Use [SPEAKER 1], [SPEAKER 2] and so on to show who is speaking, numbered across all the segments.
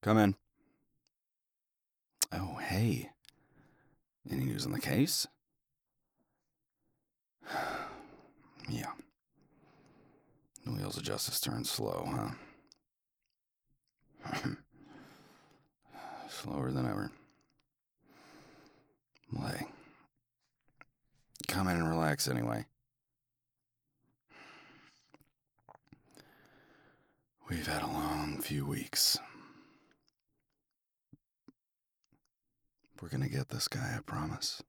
[SPEAKER 1] Come in. Oh, hey. Any news on the case? Yeah. The wheels of justice turn slow, huh? Slower than ever. Well, hey. Come in and relax anyway. We've had a long few weeks. We're gonna get this guy, I promise.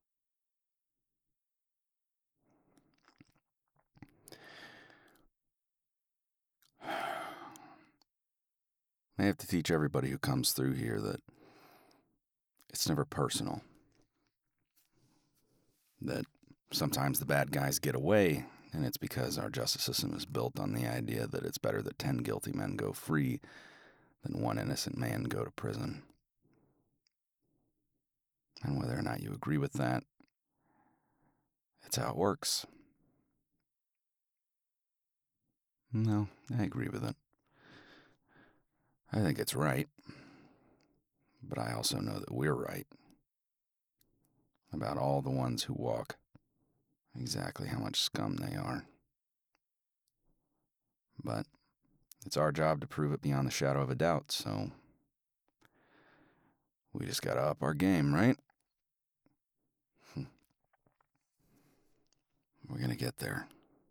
[SPEAKER 1] I have to teach everybody who comes through here that it's never personal. That sometimes the bad guys get away, and it's because our justice system is built on the idea that it's better that 10 guilty men go free than one innocent man go to prison. And whether or not you agree with that, it's how it works. No, I agree with it. I think it's right. But I also know that we're right about all the ones who walk, exactly how much scum they are. But it's our job to prove it beyond the shadow of a doubt, so we just gotta up our game, right? We're gonna get there.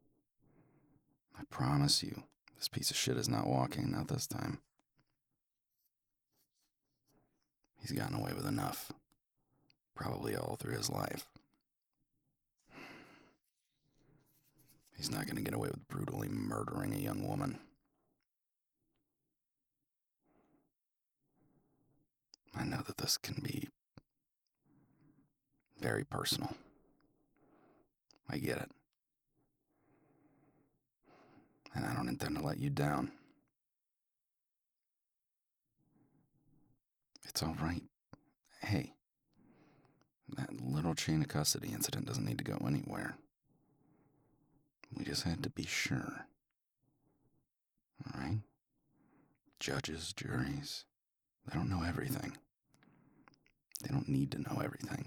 [SPEAKER 1] I promise you, this piece of shit is not walking, not this time. He's gotten away with enough. Probably all through his life. He's not gonna get away with brutally murdering a young woman. I know that this can be very personal. I get it. And I don't intend to let you down. It's all right. Hey, that little chain of custody incident doesn't need to go anywhere. We just had to be sure. All right? Judges, juries, they don't know everything. They don't need to know everything.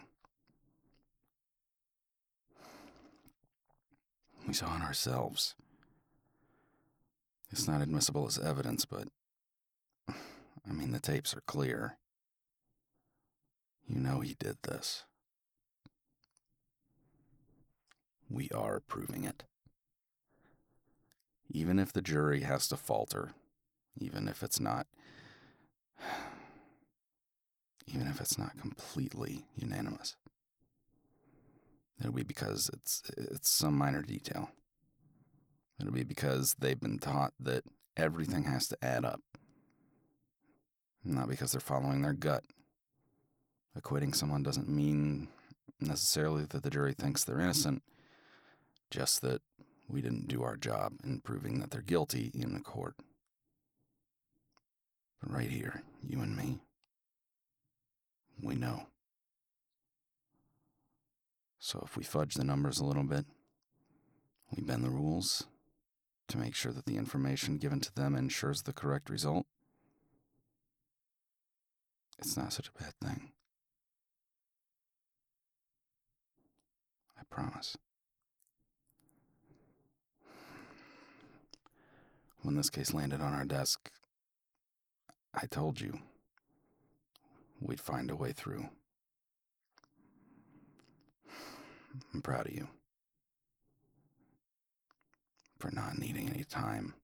[SPEAKER 1] We saw it ourselves. It's not admissible as evidence, but I mean, the tapes are clear. You know he did this. We are proving it. Even if the jury has to falter, even if it's not completely unanimous. It'll be because it's some minor detail. It'll be because they've been taught that everything has to add up. Not because they're following their gut. Acquitting someone doesn't mean necessarily that the jury thinks they're innocent, just that we didn't do our job in proving that they're guilty in the court. But right here, you and me, we know. So if we fudge the numbers a little bit, we bend the rules to make sure that the information given to them ensures the correct result, it's not such a bad thing. I promise. When this case landed on our desk, I told you we'd find a way through. I'm proud of you for not needing any time.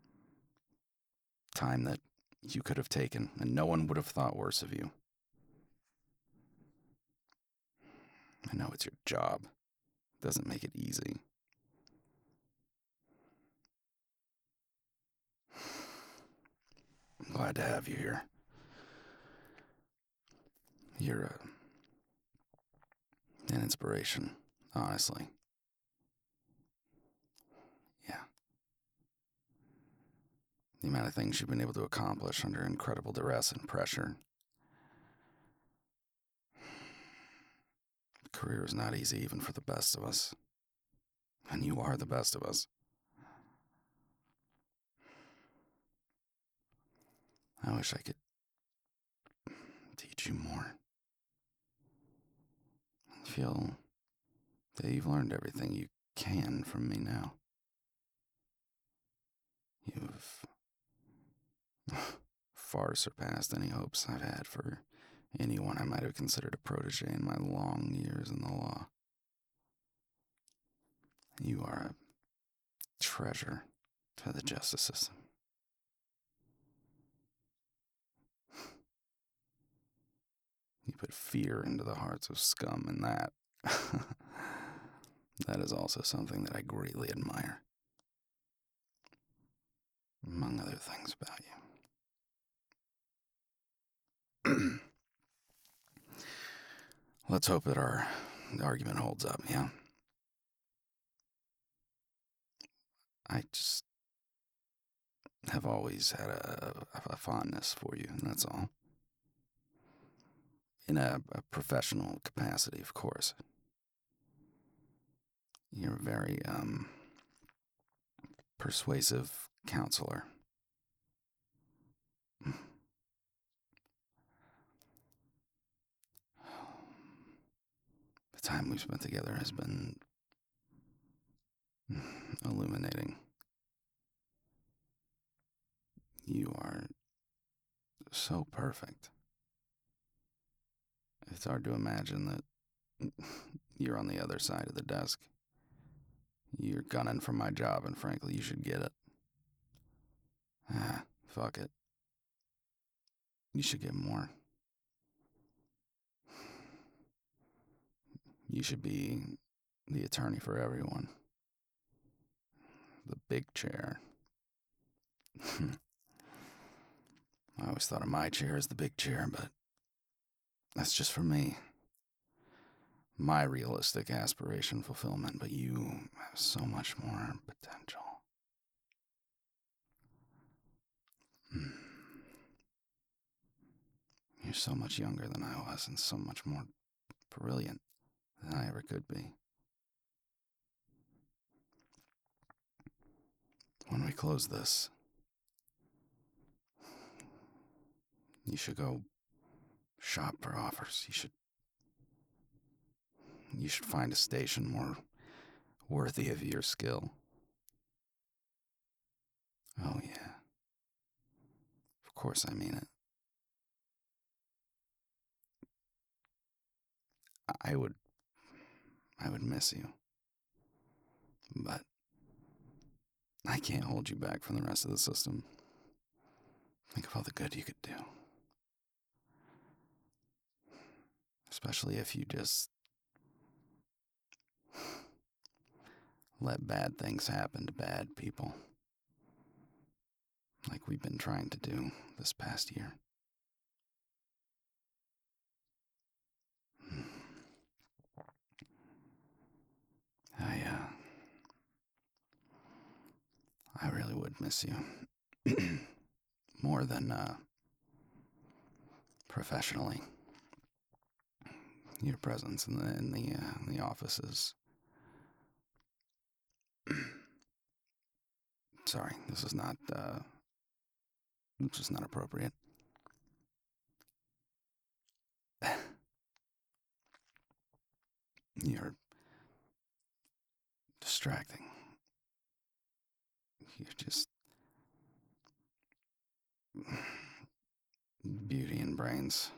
[SPEAKER 1] Time that you could have taken and no one would have thought worse of you. I know it's your job. It doesn't make it easy. I'm glad to have you here. You're an inspiration, honestly. Yeah. The amount of things you've been able to accomplish under incredible duress and pressure. The career is not easy even for the best of us. And you are the best of us. I wish I could feel that you've learned everything you can from me now. You've far surpassed any hopes I've had for anyone I might have considered a protege in my long years in the law. You are a treasure to the justice system. You put fear into the hearts of scum, and that that is also something that I greatly admire, among other things about you. Let's hope that our argument holds up, yeah? I just have always had a fondness for you, and that's all. In a professional capacity, of course. You're a very, persuasive counselor. The time we've spent together has been illuminating. You are so perfect. It's hard to imagine that you're on the other side of the desk. You're gunning for my job, and frankly, you should get it. Fuck it. You should get more. You should be the attorney for everyone. The big chair. I always thought of my chair as the big chair, but that's just for me. My realistic aspiration fulfillment, but you have so much more potential. You're so much younger than I was, and so much more brilliant than I ever could be. When we close this, you should go shop for offers. You should find a station more worthy of your skill. Oh yeah. Of course I mean it. I would miss you. But I can't hold you back from the rest of the system. Think of all the good you could do. Especially if you just let bad things happen to bad people. Like we've been trying to do this past year. I, I really would miss you. More than, professionally. Your presence in the offices. Sorry, this is not appropriate. You're distracting. You're just beauty and brains.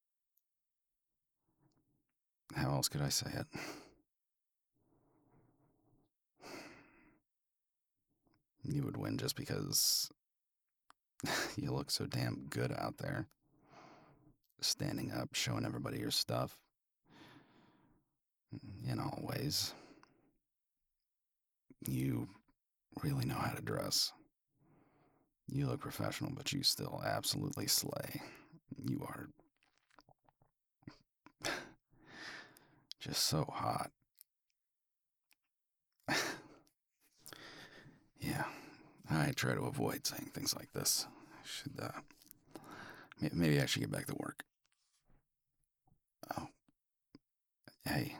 [SPEAKER 1] How else could I say it? You would win just because you look so damn good out there. Standing up, showing everybody your stuff. In all ways. You really know how to dress. You look professional, but you still absolutely slay. You are just so hot. Yeah, I try to avoid saying things like this. I should, maybe I should get back to work. Oh, hey.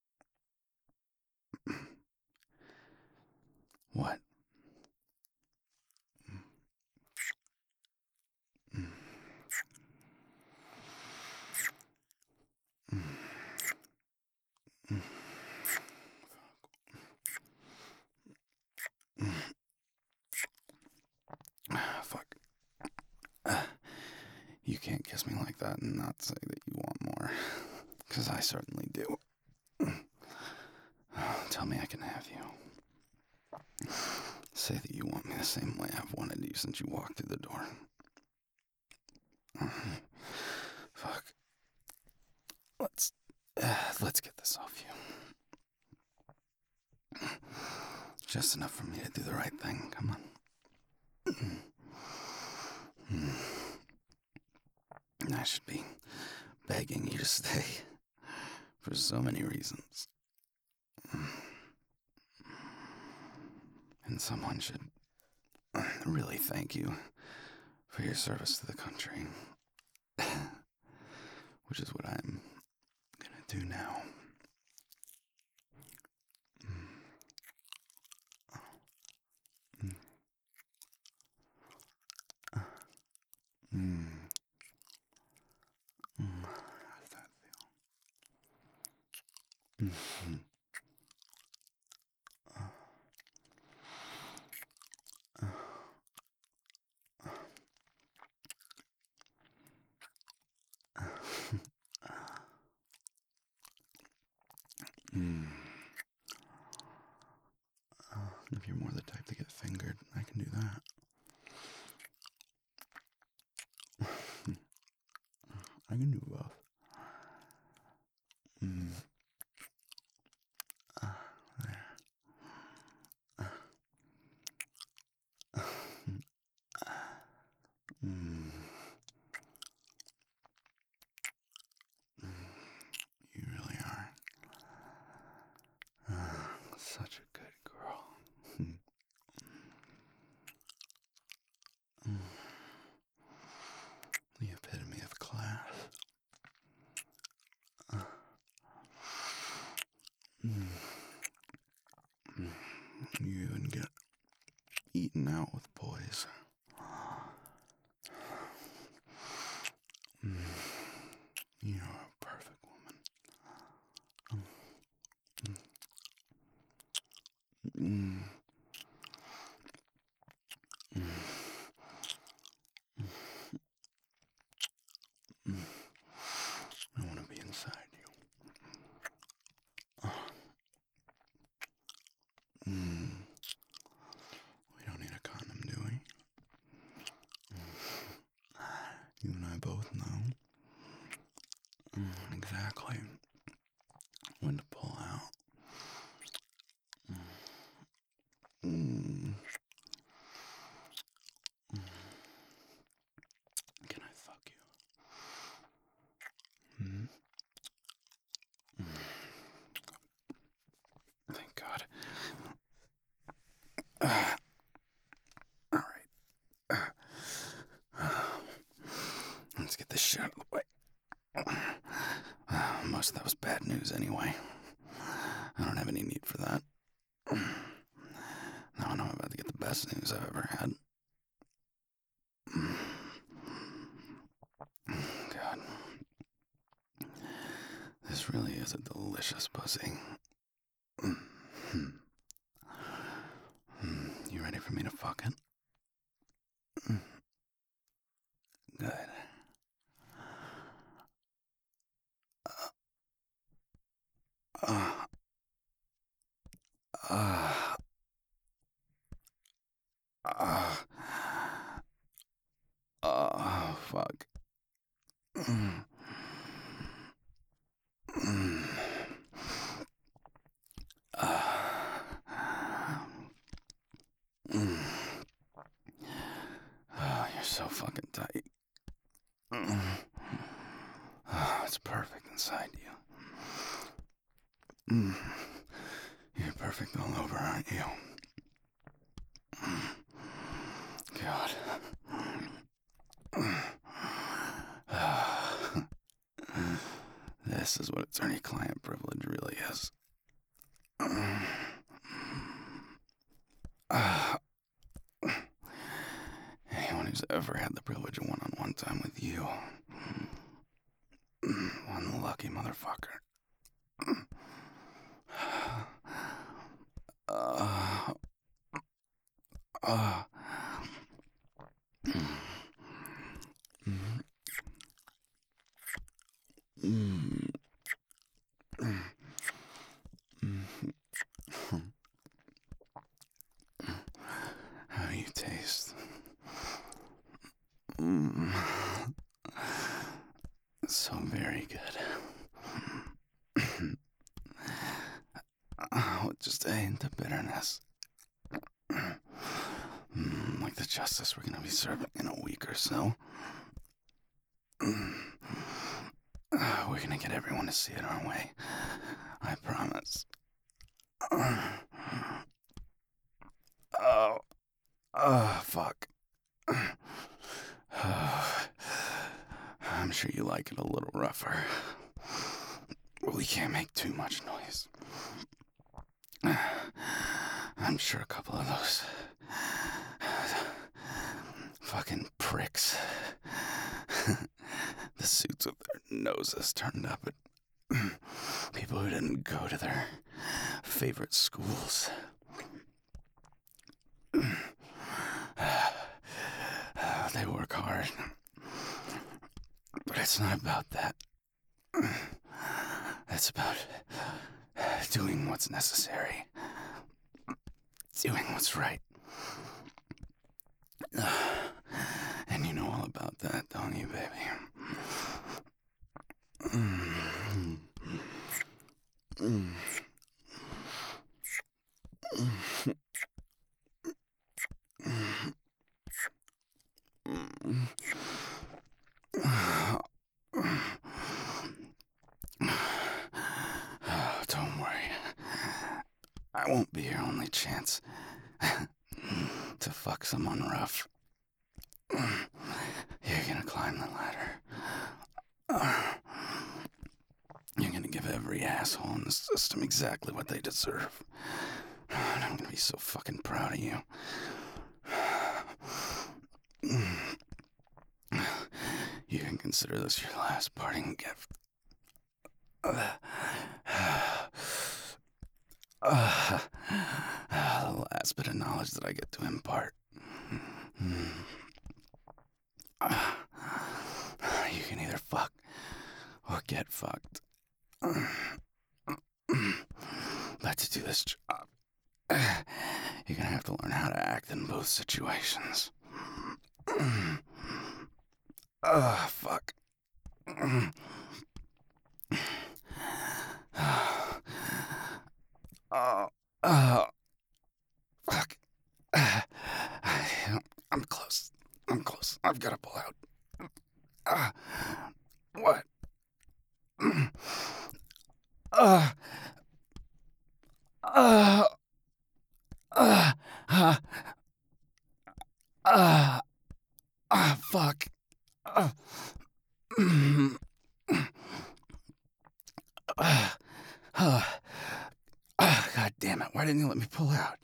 [SPEAKER 1] What? You can't kiss me like that and not say that you want more. Because I certainly do. Tell me I can have you. Say that you want me the same way I've wanted you since you walked through the door. Fuck. Let's get this off you. Just enough for me to do the right thing. Come on. I should be begging you to stay for so many reasons. And someone should really thank you for your service to the country. Which is what I'm gonna do now. How does that feel? If you're more the type to get fingered, I can do that. I can do both. There. You really are such a good girl. The epitome of class. You even get eaten out with boys. You're a perfect woman. I want to be inside you. We don't need a condom, do we? You and I both know exactly when to pull out. Can I fuck you? Thank God. All right. Let's get this shit out of the way. Most of that was bad news anyway. I don't have any need for that. Now I know I'm about to get the best news I've ever had. God. This really is a delicious pussy. You ready for me to fuck it? Good. Fuck. You're so fucking tight. It's perfect inside you. You're perfect all over, aren't you? God. This is what attorney-client privilege really is. Anyone who's ever had the privilege of one-on-one time with you, one lucky motherfucker. Mm. Mm. How do you taste? Mm. So very good. With just a hint of bitterness. Like the justice we're gonna be serving in a week or so. We're gonna get everyone to see it our way. I promise. Oh, fuck. I'm sure you like it a little rougher. We can't make too much noise. I'm sure a couple of those fucking pricks, the suits with their noses turned up at people who didn't go to their favorite schools. They work hard, but it's not about that. It's about doing what's necessary, doing what's right. And you know all about that, don't you, baby? Don't worry. I won't be your only chance to fuck someone rough. You're gonna climb the ladder. You're gonna give every asshole in the system exactly what they deserve. And I'm gonna be so fucking proud of you. You can consider this your last parting gift. The last bit of knowledge that I get to impart. You can either fuck or get fucked. But to do this job, you're gonna have to learn how to act in both situations. Fuck. Fuck. I'm close. I'm close. I've got to pull out. What? Uh, uh, uh, uh, fuck. Mm, God damn it. Why didn't you let me pull out?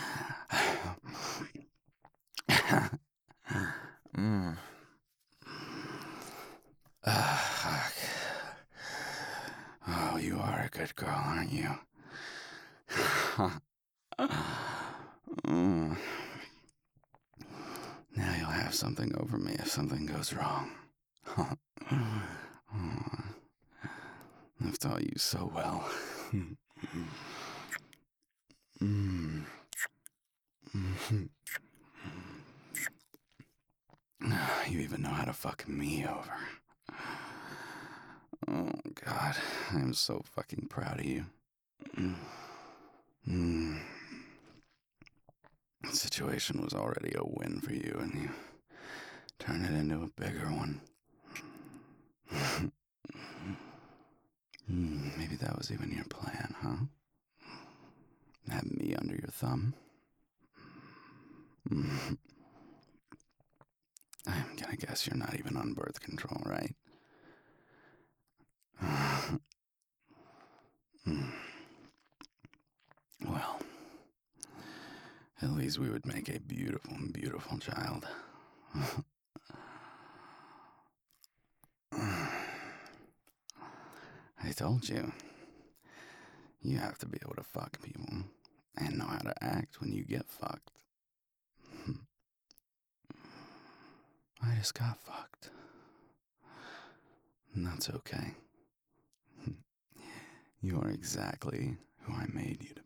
[SPEAKER 1] Fuck. Oh, you are a good girl, aren't you? Mm. Now you'll have something over me if something goes wrong. I've taught you so well. Mm. You even know how to fuck me over. Oh, God. I'm so fucking proud of you. The situation was already a win for you, and you turn it into a bigger one. Maybe that was even your plan, huh? Have me under your thumb? I'm gonna guess you're not even on birth control, right? Well, at least we would make a beautiful, beautiful child. I told you. You have to be able to fuck people and know how to act when you get fucked. I just got fucked. And that's okay. You are exactly who I made you to